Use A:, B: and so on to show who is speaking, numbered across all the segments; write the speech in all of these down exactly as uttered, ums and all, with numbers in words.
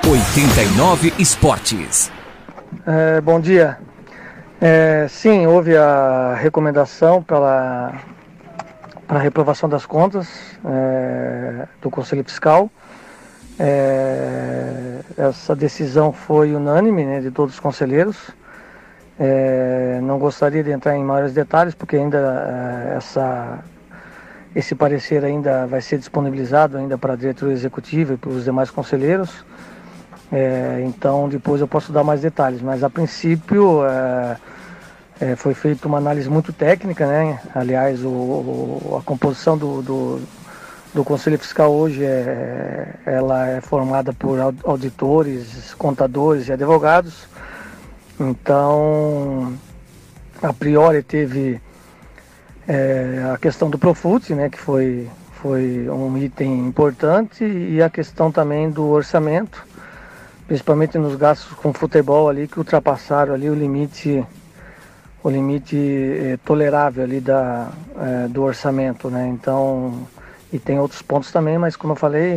A: oitenta e nove Esportes.
B: É, bom dia. É, sim, houve a recomendação para a reprovação das contas é, do Conselho Fiscal. É, essa decisão foi unânime, né, de todos os conselheiros. É, não gostaria de entrar em maiores detalhes, porque ainda é, essa, esse parecer ainda vai ser disponibilizado ainda para a diretoria executiva e para os demais conselheiros. É, então depois eu posso dar mais detalhes, mas a princípio é, é, foi feita uma análise muito técnica, né? Aliás, o, o, a composição do, do, do Conselho Fiscal hoje é, ela é formada por auditores, contadores e advogados. Então, a priori teve é, a questão do Profut, né, que foi, foi um item importante, e a questão também do orçamento, principalmente nos gastos com futebol ali, que ultrapassaram ali o limite, o limite é, tolerável ali da, é, do orçamento, né? Então, e tem outros pontos também, mas como eu falei,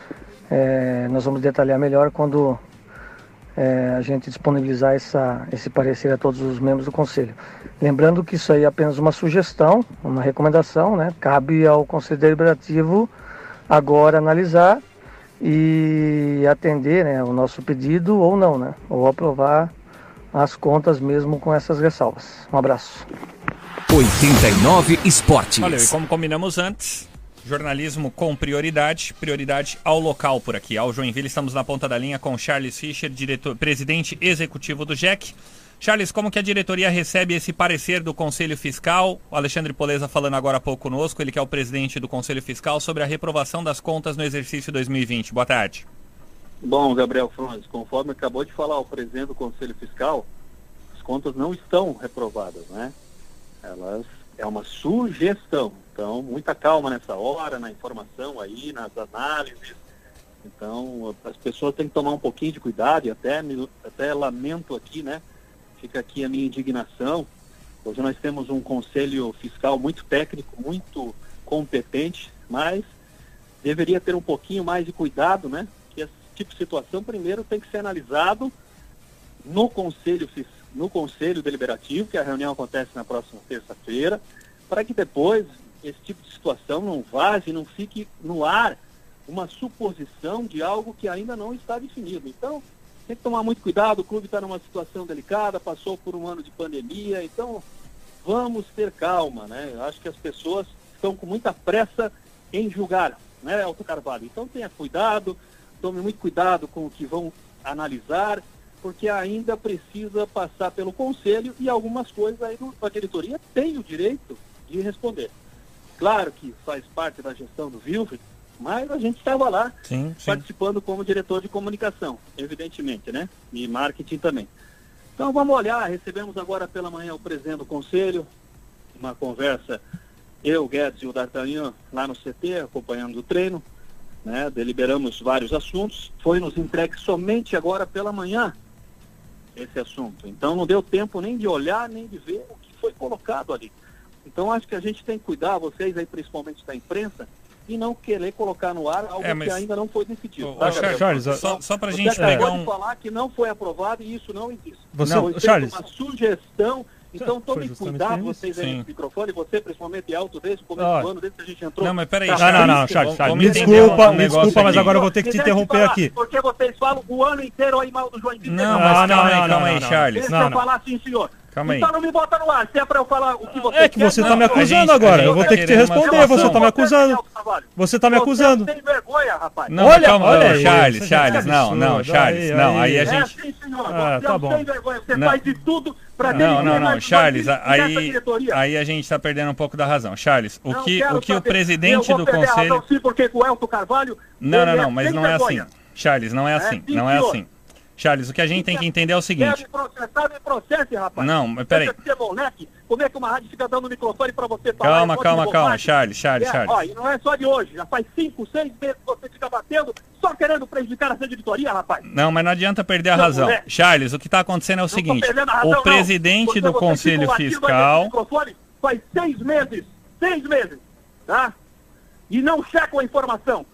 B: é, nós vamos detalhar melhor quando É, a gente disponibilizar essa, esse parecer a todos os membros do Conselho. Lembrando que isso aí é apenas uma sugestão, uma recomendação, né? Cabe ao Conselho Deliberativo agora analisar e atender, né, o nosso pedido ou não, né? Ou aprovar as contas mesmo com essas ressalvas. Um abraço.
A: oitenta e nove Esportes.
C: Valeu, e como combinamos antes, jornalismo com prioridade, prioridade ao local por aqui, ao Joinville. Estamos na ponta da linha com Charles Fischer, diretor, presidente executivo do J E C. Charles, como que a diretoria recebe esse parecer do Conselho Fiscal? O Alexandre Poleza falando agora há pouco conosco, ele que é o presidente do Conselho Fiscal, sobre a reprovação das contas no exercício dois mil e vinte. Boa tarde.
D: Bom, Gabriel Franz, conforme acabou de falar o presidente do Conselho Fiscal, as contas não estão reprovadas, né? Elas é uma sugestão. Então, muita calma nessa hora, na informação aí, nas análises. Então, as pessoas têm que tomar um pouquinho de cuidado, e até, até lamento aqui, né? Fica aqui a minha indignação. Hoje nós temos um conselho fiscal muito técnico, muito competente, mas deveria ter um pouquinho mais de cuidado, né? Que esse tipo de situação, primeiro, tem que ser analisado no conselho, no conselho deliberativo, que a reunião acontece na próxima terça-feira, para que depois esse tipo de situação não vaze, não fique no ar uma suposição de algo que ainda não está definido. Então, tem que tomar muito cuidado, o clube está numa situação delicada, passou por um ano de pandemia, então vamos ter calma, né? Eu acho que as pessoas estão com muita pressa em julgar, né, Elton Carvalho? Então tenha cuidado, tome muito cuidado com o que vão analisar, porque ainda precisa passar pelo conselho e algumas coisas aí a diretoria tem o direito de responder. Claro que faz parte da gestão do Wilfried, mas a gente estava lá sim, sim. participando como diretor de comunicação, evidentemente, né? E marketing também. Então vamos olhar, recebemos agora pela manhã o presidente do conselho, uma conversa, eu, Guedes e o D'Artagnan lá no C T, acompanhando o treino, né? Deliberamos vários assuntos, foi nos entregue somente agora pela manhã esse assunto. Então não deu tempo nem de olhar, nem de ver o que foi colocado ali. Então acho que a gente tem que cuidar, vocês aí principalmente da imprensa, e não querer colocar no ar algo é, mas... que ainda não foi decidido.
C: Ô, tá, Charles, Charles, só, só pra gente pegar um...
D: falar que não foi aprovado e isso não existe.
C: Você,
D: não,
C: Charles...
D: uma sugestão, então tomem cuidado vocês aí no microfone, você principalmente alto desde o começo ah. do ano, desde que a gente entrou.
C: Não, mas peraí,
D: tá,
C: Charles,
E: não, não, não, Charles, Charles, me desculpa, um me desculpa, mas agora eu vou ter que te interromper falar, aqui.
D: Porque vocês falam o ano inteiro aí mal do Joinville.
C: Não, mas calma não, aí, não, calma aí, Charles.
D: Deixa eu falar sim, senhor.
C: Calma aí.
D: Então não me bota no ar, se é pra eu falar o que você
E: É que
D: quer,
E: você
D: não,
E: tá me acusando
C: gente,
E: agora, eu vou ter que te responder, você tá me acusando. Você tá me acusando.
D: Você tem vergonha, rapaz.
C: Não, olha, calma, olha aí, Charles, Charles, não, não, Charles, aí, não, aí a gente...
D: É assim, senhor,
E: ah,
D: você
E: tá
D: não
E: bom.
D: tem vergonha, você
C: não.
D: faz de tudo pra
C: Não, não, não, Charles, aí, aí a gente tá perdendo um pouco da razão. Charles, o que o, que o presidente do conselho...
D: Razão, sim, porque com o Elton Carvalho...
C: Não, não, não, mas não é assim. Charles, não é assim, não é assim. Charles, o que a gente tem que entender é o seguinte...
D: Quer me processar, me processe, rapaz.
C: Não, mas peraí.
D: Como é que uma rádio fica dando microfone pra você falar?
C: Calma, calma, calma, Charles, Charles, Charles.
D: Ó, e não é só de hoje, já faz cinco, seis meses que você fica batendo, só querendo prejudicar essa editoria, rapaz.
C: Não, mas não adianta perder a razão. Charles, o que tá acontecendo é o seguinte, o presidente do Conselho Fiscal...
D: Faz seis meses, seis meses, tá? E não checam a informação.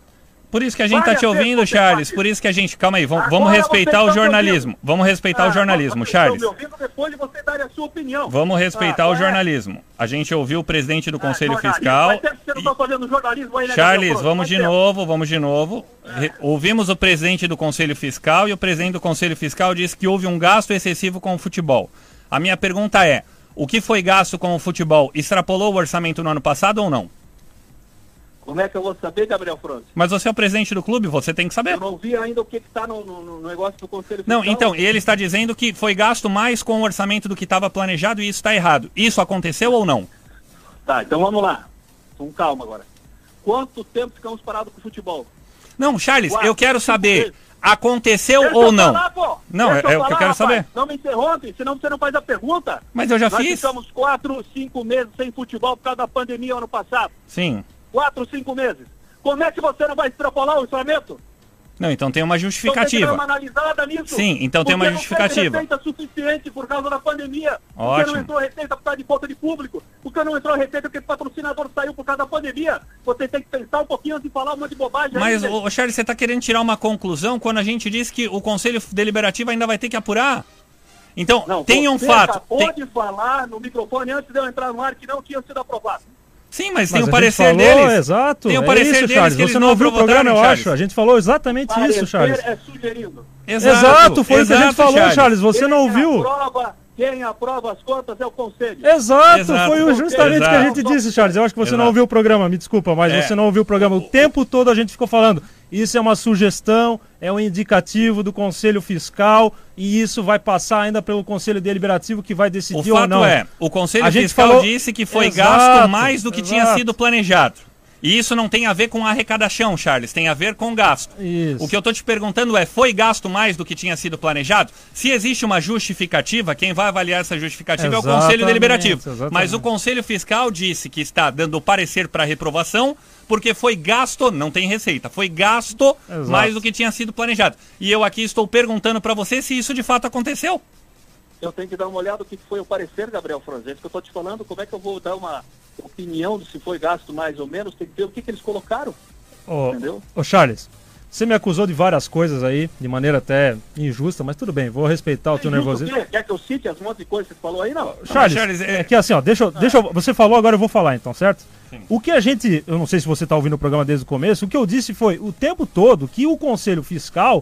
C: Por isso que a gente
D: Várias
C: tá te ouvindo, Charles. Por isso que a gente... Calma aí, vamos, vamos
D: Agora
C: respeitar
D: vocês
C: o
D: estão me
C: jornalismo.
D: ouvindo.
C: Vamos respeitar
D: Ah,
C: o jornalismo,
D: vocês
C: Charles.
D: estão me ouvindo depois de você dar a sua opinião.
C: Vamos respeitar
D: Ah,
C: o
D: qual é?
C: jornalismo. A gente ouviu o presidente do Conselho
D: Ah, jornalismo,
C: Fiscal.
D: faz tempo que você não tá fazendo jornalismo aí, né,
C: Charles,
D: Gabriel?
C: vamos
D: Faz
C: de
D: tempo.
C: novo, vamos de novo. Re- Ouvimos o presidente do Conselho Fiscal e o presidente do Conselho Fiscal disse que houve um gasto excessivo com o futebol. A minha pergunta é, o que foi gasto com o futebol extrapolou o orçamento no ano passado ou não?
D: Como é que eu vou saber, Gabriel França?
C: Mas você é o presidente do clube, você tem que saber.
D: Eu não vi ainda o que está no, no, no negócio do Conselho
C: Não,
D: Fiscal.
C: então, ele está dizendo que foi gasto mais com o orçamento do que estava planejado e isso está errado. Isso aconteceu ou não?
D: Tá, então vamos lá. Com calma agora. Quanto tempo ficamos parados com o futebol?
C: Não, Charles,
D: Quatro,
C: eu quero
D: cinco
C: saber,
D: vezes.
C: aconteceu
D: Deixa
C: ou
D: eu
C: não?
D: falar, pô.
C: Não,
D: Deixa
C: é- é
D: eu
C: o que eu
D: falar,
C: quero
D: rapaz.
C: saber.
D: Não me interrompe, senão você não faz a pergunta.
C: Mas eu já
D: Nós
C: fiz.
D: ficamos quatro, cinco meses sem futebol por causa da pandemia ano passado.
C: Sim.
D: Quatro, cinco meses. Como é que você não vai extrapolar o orçamento?
C: Não, então tem uma
D: Então tem que
C: justificativa.
D: dar uma analisada nisso.
C: Sim, então tem uma
D: Porque
C: justificativa.
D: não teve receita suficiente por causa da pandemia. Porque
C: Ótimo.
D: não entrou receita por causa de falta de público. Porque não entrou receita porque o patrocinador saiu por causa da pandemia. Você tem que pensar um pouquinho antes de falar um monte de bobagem.
C: Mas,
D: aí,
C: ô, Charles, você está querendo tirar uma conclusão quando a gente disse que o Conselho Deliberativo ainda vai ter que apurar? Então,
D: Não,
C: tem um
D: você
C: fato.
D: acabou
C: tem-
D: de falar no microfone antes de eu entrar no ar que não tinha sido aprovado.
C: Sim, mas,
E: Mas
C: tem o
E: a gente
C: parecer
E: falou,
C: deles.
E: Exato.
C: Tem o
E: é
C: parecer
E: isso,
C: deles
E: Charles.
C: que eles
E: Você não
C: não
E: ouviu o programa, eu
C: aprovaram,
E: acho.
C: Charles.
E: A gente falou exatamente isso, Charles.
D: é sugerindo.
E: Exato, foi o que a gente falou, Charles. Você não ouviu?
D: Quem aprova, quem aprova as contas é o Conselho.
E: Exato,
C: Exato.
E: foi o- justamente o que a gente
D: Exato.
E: disse, Charles. Eu acho que você
C: Exato.
E: não ouviu o programa, me desculpa, mas
C: É.
E: você não ouviu o programa. O tempo todo a gente ficou falando. Isso é uma sugestão, é um indicativo do Conselho Fiscal e isso vai passar ainda pelo Conselho Deliberativo que vai
C: O
E: decidir ou
C: fato
E: não.
C: é, o Conselho
E: A gente
C: Fiscal
E: falou-
C: disse que foi
E: Exato,
C: gasto mais do que
E: exato.
C: tinha sido planejado. E isso não tem a ver com arrecadação, Charles, tem a ver com gasto.
E: Isso.
C: O que eu tô te perguntando é, foi gasto mais do que tinha sido planejado? Se existe uma justificativa, quem vai avaliar essa justificativa é o Conselho
E: Exatamente,
C: Deliberativo.
E: exatamente.
C: Mas o Conselho Fiscal disse que está dando parecer para reprovação porque foi gasto, não tem receita, foi gasto
E: Exato.
C: mais do que tinha sido planejado. E eu aqui estou perguntando para você se isso de fato aconteceu.
D: Eu tenho que dar uma olhada no que foi o parecer, Gabriel Franzese, que eu estou te falando. Como é que eu vou dar uma opinião de se foi gasto mais ou menos? Tem que ver o que, que eles colocaram,
E: Ô,
D: entendeu?
E: ô, Charles, você me acusou de várias coisas aí, de maneira até injusta, mas tudo bem, vou respeitar o teu
D: Justo o
E: nervosismo.
D: quê? Quer que eu cite as montes de coisas que você falou aí? Não.
E: Charles,
C: Charles, é-
E: é que assim, ó, deixa, eu- deixa eu- você falou, agora eu vou falar então, certo? O que a gente, eu não sei se você está ouvindo o programa desde o começo, o que eu disse foi o tempo todo que o Conselho Fiscal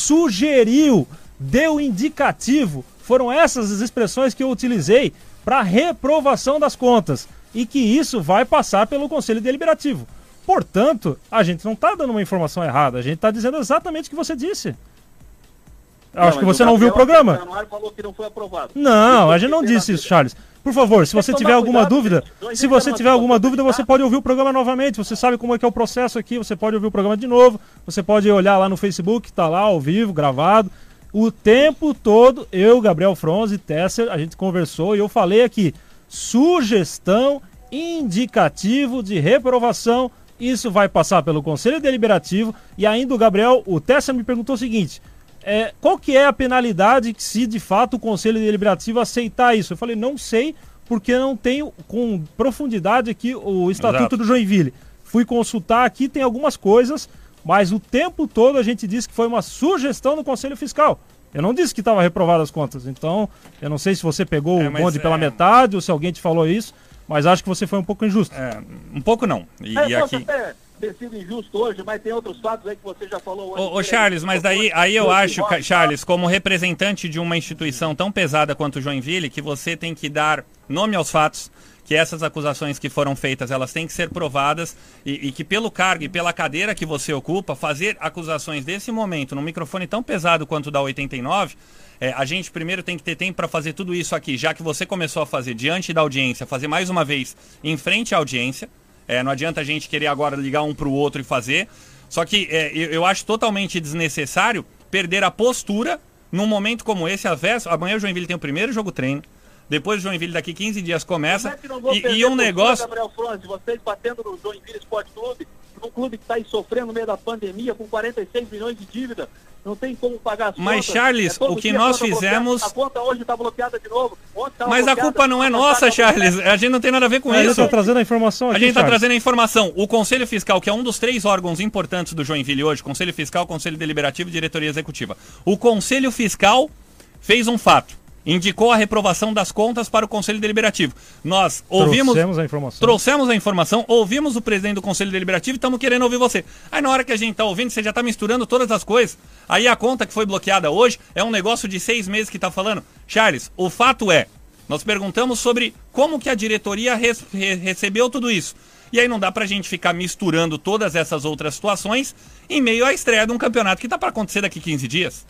E: sugeriu, deu indicativo, foram essas as expressões que eu utilizei para reprovação das contas e que isso vai passar pelo Conselho Deliberativo. Portanto, a gente não está dando uma informação errada, a gente está dizendo exatamente o que você disse. Eu acho que
D: mas
E: você não viu o
D: Gabriel
E: programa.
D: Januário falou que não foi aprovado.
E: Não, a gente não
D: Tem que
E: disse
D: ter
E: isso, Charles. Por favor, se você
D: Tem que
E: tiver
D: tomar
E: alguma
D: cuidado,
E: dúvida,
D: gente. Dois
E: se você
D: reclamações
E: tiver alguma
D: pra
E: dúvida, você
D: facilitar.
E: pode ouvir o programa novamente. Você sabe como é que é o processo aqui, você pode ouvir o programa de novo, você pode olhar lá no Facebook, tá lá ao vivo, gravado. O tempo todo, eu, Gabriel Fronze, Tesser, a gente conversou e eu falei aqui, sugestão, indicativo de reprovação, isso vai passar pelo Conselho Deliberativo e ainda o Gabriel, o Tesser me perguntou o seguinte, é, qual que é a penalidade se de fato o Conselho Deliberativo aceitar isso? Eu falei, não sei, porque não tenho com profundidade aqui o Estatuto
C: Exato.
E: do Joinville. Fui consultar aqui, tem algumas coisas, mas o tempo todo a gente disse que foi uma sugestão do Conselho Fiscal. Eu não disse que estava reprovado as contas, então eu não sei se você pegou
C: É,
E: o
C: mas
E: bonde pela
C: é-
E: metade ou se alguém te falou isso, mas acho que você foi um pouco injusto.
C: É, um pouco não. E,
D: É,
C: e
D: posso
C: aqui...
D: até ter sido injusto hoje, mas tem outros fatos aí que você já falou.
C: Ô, ô, Charles, mas daí aí eu acho, Ca- Charles, como representante de uma instituição tão pesada quanto o Joinville, que você tem que dar nome aos fatos, que essas acusações que foram feitas, elas têm que ser provadas e, e que pelo cargo e pela cadeira que você ocupa, fazer acusações desse momento num microfone tão pesado quanto o da oitenta e nove, é, a gente primeiro tem que ter tempo para fazer tudo isso aqui, já que você começou a fazer diante da audiência, fazer mais uma vez em frente à audiência. É, não adianta a gente querer agora ligar um para o outro e fazer. Só que é, eu, eu acho totalmente desnecessário perder a postura num momento como esse. A véspera, amanhã o Joinville tem o primeiro jogo treino. Depois o Joinville daqui quinze dias começa.
D: Como é que não vou
C: E,
D: perder
C: e um
D: postura,
C: negócio...
D: Gabriel Fronze, vocês batendo no Joinville Esporte Clube, Um clube que está aí sofrendo no meio da pandemia, com quarenta e seis milhões de dívida, não tem como pagar as
C: Mas,
D: contas.
C: Charles,
D: É
C: o que nós fizemos...
D: A conta hoje está bloqueada de novo. Tá
C: Mas a culpa não é nossa, Charles. A gente não tem nada a ver com
E: Mas
C: isso.
E: eu tô trazendo a informação aqui,
C: A gente está
E: Charles.
C: trazendo a informação. O Conselho Fiscal, que é um dos três órgãos importantes do Joinville hoje, Conselho Fiscal, Conselho Deliberativo e Diretoria Executiva. O Conselho Fiscal fez um fato. Indicou a reprovação das contas para o Conselho Deliberativo. Nós ouvimos...
E: Trouxemos a informação.
C: Trouxemos a informação, ouvimos o presidente do Conselho Deliberativo e estamos querendo ouvir você. Aí na hora que a gente está ouvindo, você já está misturando todas as coisas. Aí a conta que foi bloqueada hoje é um negócio de seis meses que está falando. Charles, o fato é, nós perguntamos sobre como que a diretoria res, re, recebeu tudo isso. E aí não dá pra gente ficar misturando todas essas outras situações em meio à estreia de um campeonato que está para acontecer daqui quinze dias.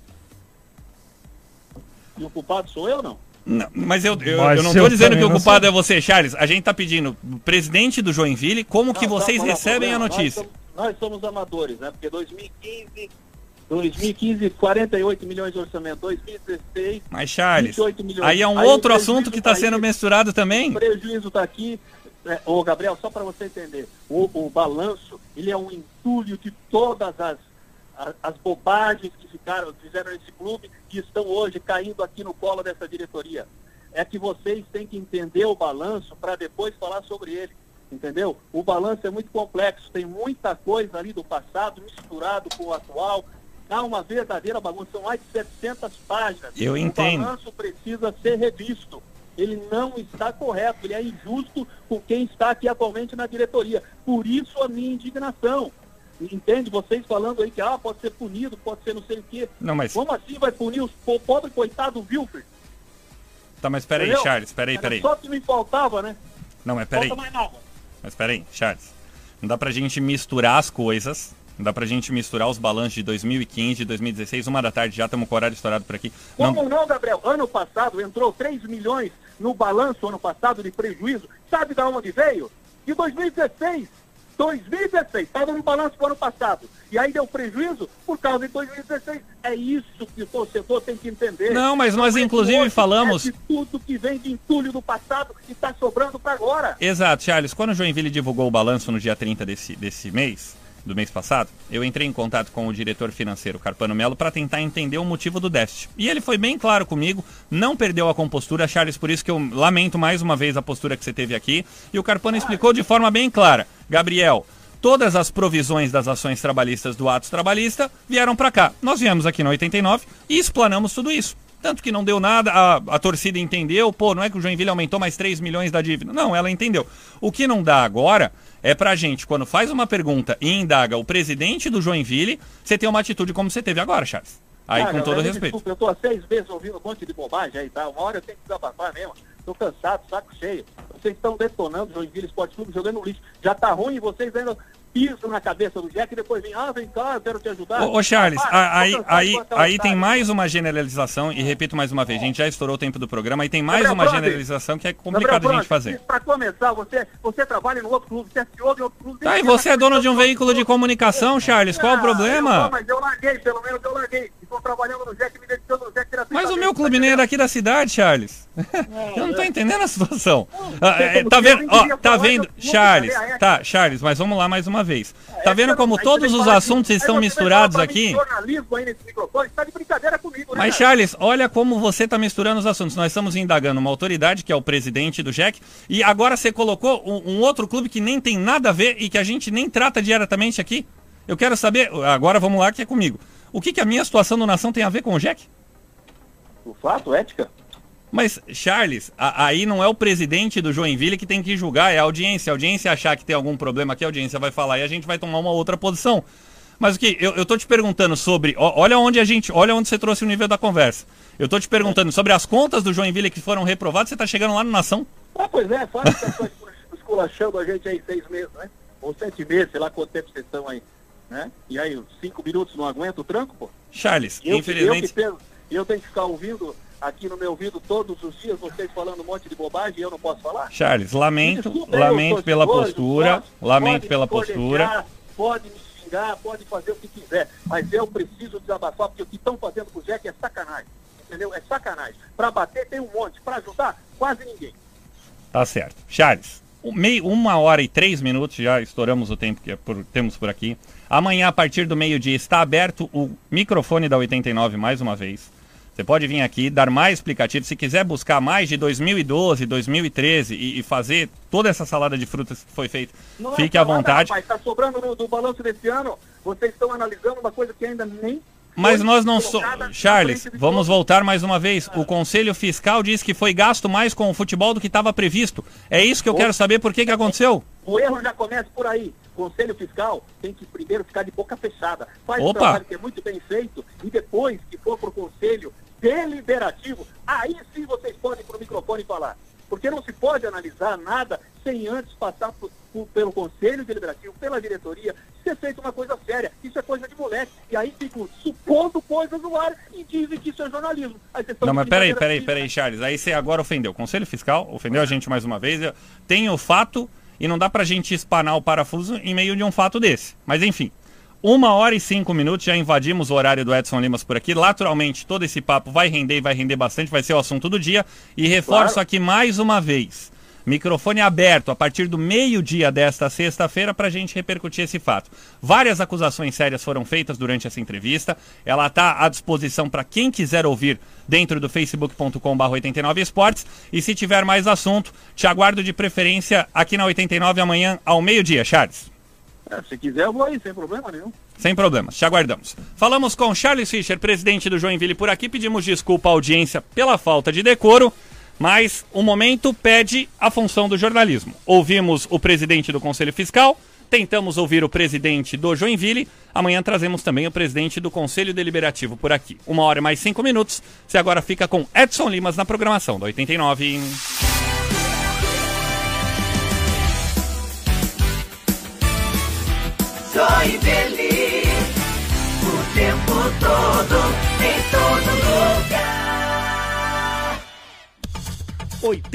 D: E o culpado sou eu, não?
C: Não, mas eu, eu,
E: Mas
C: eu não
E: eu
C: tô dizendo
E: também
C: que o
E: não
C: culpado
E: sei.
C: é você, Charles. A gente tá pedindo, presidente do Joinville, como que
D: Não,
C: vocês
D: não, não,
C: recebem a
D: problema.
C: notícia?
D: Nós somos, nós somos amadores, né? Porque dois mil e quinze, dois mil e quinze, quarenta e oito milhões de orçamento. dois mil e dezesseis,
C: Mas, Charles,
D: vinte e oito milhões.
C: aí é um
D: Aí
C: outro
D: o prejuízo
C: assunto que está
D: tá aí.
C: sendo misturado
D: O
C: também.
D: prejuízo está aqui. É, ô, Gabriel, só para você entender, o, o balanço, ele é um entulho de todas as, as, as bobagens que ficaram, fizeram nesse clube, que estão hoje caindo aqui no colo dessa diretoria. É que vocês têm que entender o balanço para depois falar sobre ele, entendeu? O balanço é muito complexo, tem muita coisa ali do passado misturado com o atual. Há uma verdadeira bagunça, são mais de setecentas páginas.
C: Eu entendo.
D: O balanço precisa ser revisto. Ele não está correto, ele é injusto com quem está aqui atualmente na diretoria. Por isso a minha indignação. Entende? Vocês falando aí que ah, pode ser punido, pode ser não sei o quê.
C: Não, mas...
D: Como assim vai punir os po pobre coitado do Wilfred?
C: Tá, mas peraí,
D: Entendeu?
C: Charles, peraí,
D: Era
C: peraí.
D: só que me faltava, né?
C: Não, mas peraí.
D: Falta mais nada.
C: Mas peraí, Charles. Não dá pra gente misturar as coisas. Não dá pra gente misturar os balanços de dois mil e quinze, de dois mil e dezesseis, uma da tarde, já estamos com o horário estourado por aqui.
D: Como
C: Não...
D: não, Gabriel? Ano passado entrou três milhões no balanço, ano passado, de prejuízo. Sabe de onde veio? De dois mil e dezesseis. dois mil e dezesseis, estava no balanço do ano passado. E aí deu prejuízo por causa de dois mil e dezesseis. É isso que o torcedor tem que entender.
C: Não, mas nós
D: Não é
C: inclusive
D: de hoje,
C: falamos...
D: É de tudo que vem de entulho do passado e está sobrando para agora.
C: Exato, Charles. Quando o Joinville divulgou o balanço no dia trinta desse, desse mês, do mês passado, eu entrei em contato com o diretor financeiro, Carpano Melo, para tentar entender o motivo do déficit. E ele foi bem claro comigo, não perdeu a compostura, Charles, por isso que eu lamento mais uma vez a postura que você teve aqui. E o Carpano explicou de forma bem clara. Gabriel, todas as provisões das ações trabalhistas do Atos Trabalhista vieram para cá. Nós viemos aqui no oitenta e nove e explanamos tudo isso. Tanto que não deu nada, a, a torcida entendeu, pô, não é que o Joinville aumentou mais três milhões da dívida. Não, ela entendeu. O que não dá agora é pra gente, quando faz uma pergunta e indaga o presidente do Joinville, você tem uma atitude como você teve agora, Charles. Aí,
D: Cara,
C: com todo
D: me
C: respeito.
D: Desculpa, eu tô há seis meses ouvindo um monte de bobagem aí, tá? Uma hora eu tenho que desabafar mesmo. Tô cansado, saco cheio. Vocês estão detonando o Joinville Esporte Clube, jogando no lixo. Já tá ruim e vocês ainda pisam na cabeça do Jack e depois vem, ah, vem cá, eu quero te ajudar.
C: Ô, ô Charles,
D: Ah,
C: a- aí,
D: tô cansado
C: aí,
D: com aquela
C: aí tem
D: otária.
C: mais uma generalização, e repito mais uma vez, a gente já estourou o tempo do programa, aí tem mais
D: Gabriel
C: uma
D: Brother,
C: generalização que é complicado
D: Gabriel
C: a gente
D: Brother,
C: fazer.
D: Para começar, você, você trabalha no outro clube, você é C E O de outro clube.
C: Tá, e você é dono de um veículo de comunicação, Charles, qual o
D: Ah,
C: problema?
D: eu, mas eu larguei, pelo menos eu larguei. Estou trabalhando no Jack, me dedicando no Jack.
C: Mas o meu clube nem é daqui da cidade, Charles. Eu não tô entendendo a situação. Ah, é, tá vendo? Ó, tá vendo? Charles, tá, Charles, mas vamos lá mais uma vez. Tá vendo como todos os assuntos estão misturados aqui?
D: Jornalismo aí nesse microfone, tá de brincadeira comigo, né?
C: Mas, Charles, olha como você tá misturando os assuntos. Nós estamos indagando uma autoridade, que é o presidente do Jack, e agora você colocou um, um outro clube que nem tem nada a ver e que a gente nem trata diretamente aqui. Eu quero saber, agora vamos lá que é comigo. O que, que a minha situação no Nação tem a ver com o Jack?
D: O fato, ética.
C: Mas, Charles, a, aí não é o presidente do Joinville que tem que julgar, é a audiência. A audiência achar que tem algum problema aqui, a audiência vai falar e a gente vai tomar uma outra posição. Mas o que? Eu, eu tô te perguntando sobre... Ó, olha onde a gente... Olha onde você trouxe o nível da conversa. Eu tô te perguntando sobre as contas do Joinville que foram reprovadas, você tá chegando lá no Nação?
D: Ah, pois é, fala que tá esculachando a gente aí seis meses, né? Ou sete meses, sei lá quanto tempo vocês estão aí, né? E aí, cinco minutos não aguenta o tranco, pô?
C: Charles,
D: Eu,
C: infelizmente...
D: eu, que tenho, eu tenho que ficar ouvindo aqui no meu ouvido todos os dias vocês falando um monte de bobagem e eu não posso falar?
C: Charles, lamento,
D: Desculpa aí,
C: lamento
D: os
C: pela
D: torcedores,
C: postura,
D: os
C: lamento
D: pode
C: pela
D: me
C: postura.
D: cornetear, Pode me xingar, pode fazer o que quiser, mas eu preciso desabafar, porque o que estão fazendo com o Jack é sacanagem, entendeu? É sacanagem. Pra bater tem um monte, pra ajudar, quase ninguém.
C: Tá certo. Charles, meio, uma hora e três minutos, já estouramos o tempo que é por, temos por aqui. Amanhã, a partir do meio-dia, está aberto o microfone da oitenta e nove mais uma vez. Você pode vir aqui, dar mais explicativos. Se quiser buscar mais de dois mil e doze, dois mil e treze e, e fazer toda essa salada de frutas que foi feita,
D: Não
C: fique
D: é
C: à
D: salada,
C: vontade.
D: Rapaz, tá sobrando do, do balanço desse ano. Vocês estão analisando uma coisa que ainda nem...
C: Mas
D: foi
C: nós não somos...
D: colocada na
C: Charles,
D: frente de
C: vamos
D: todos.
C: voltar mais uma vez. O Conselho Fiscal diz que foi gasto mais com o futebol do que estava previsto. É isso que eu quero saber, por que que aconteceu?
D: O erro já começa por aí. Conselho Fiscal tem que primeiro ficar de boca fechada. Faz
C: Opa.
D: um trabalho que é muito bem feito e depois que for para o Conselho Deliberativo, aí sim vocês podem ir para o microfone falar. Porque não se pode analisar nada sem antes passar por, por, pelo Conselho Deliberativo, pela diretoria, ser feita uma coisa séria. Isso é coisa de moleque. E aí ficam supondo coisas no ar e dizem que isso é jornalismo. Aí vocês estão
C: Não, mas
D: de
C: peraí,
D: brincadeira
C: peraí,
D: aqui,
C: peraí,
D: né?
C: Charles. Aí você agora ofendeu. O Conselho Fiscal ofendeu a gente mais uma vez. Tem o fato e não dá pra gente espanar o parafuso em meio de um fato desse. Mas enfim, uma hora e cinco minutos, já invadimos o horário do Edson Limas por aqui. Naturalmente, todo esse papo vai render e vai render bastante, vai ser o assunto do dia. E reforço
D: Claro.
C: aqui mais uma vez. Microfone aberto a partir do meio-dia desta sexta-feira para a gente repercutir esse fato. Várias acusações sérias foram feitas durante essa entrevista. Ela está à disposição para quem quiser ouvir dentro do facebook ponto com barra oitenta e nove esportes. E se tiver mais assunto, te aguardo de preferência aqui na oitenta e nove amanhã ao meio-dia, Charles.
D: É, se quiser eu vou aí, sem problema nenhum.
C: Sem problemas, te aguardamos. Falamos com Charles Fischer, presidente do Joinville por aqui. Pedimos desculpa à audiência pela falta de decoro. Mas o momento pede a função do jornalismo. Ouvimos o presidente do Conselho Fiscal, tentamos ouvir o presidente do Joinville. Amanhã trazemos também o presidente do Conselho Deliberativo por aqui. Uma hora e mais cinco minutos. Você agora fica com Edson Limas na programação da oitenta e nove.
F: Joinville, o tempo todo, em todo lugar.